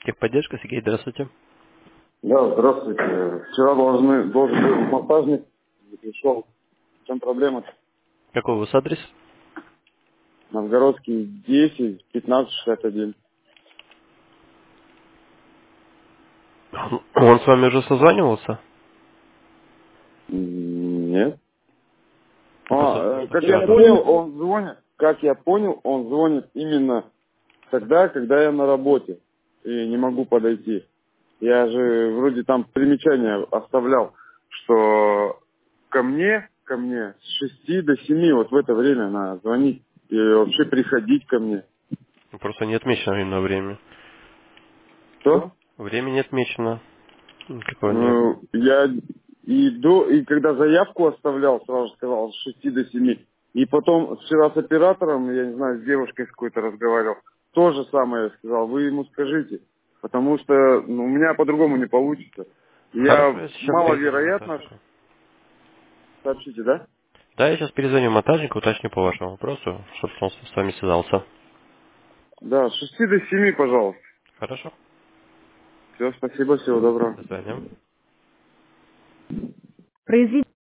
Техподдержка, Сергей, здравствуйте. Да, здравствуйте. Вчера должен был монтажник, не пришел. В чем проблема-то? Какой у вас адрес? Новгородский 10, 1561. Он с вами уже созванивался? Нет. Просто Как я вчера. понял, он звонит именно тогда, когда я на работе и не могу подойти. Я же вроде там примечание оставлял, что ко мне с 6 до 7 вот в это время надо звонить и вообще приходить ко мне. Просто не отмечено именно время. Что? Время не отмечено. Никакого нет. Я и когда заявку оставлял, сразу сказал с 6 до 7. И потом вчера с оператором, я не знаю, с девушкой с какой-то разговаривал, то же самое я сказал, вы ему скажите, потому что у меня по-другому не получится. Хорошо, Я я сейчас перезвоню маловероятно, монтажнику. сообщите, да? Да, я сейчас перезвоню монтажнику, уточню по вашему вопросу, чтобы он с вами связался. Да, с 6 до 7, пожалуйста. Хорошо. Все, спасибо, всего доброго. До свидания.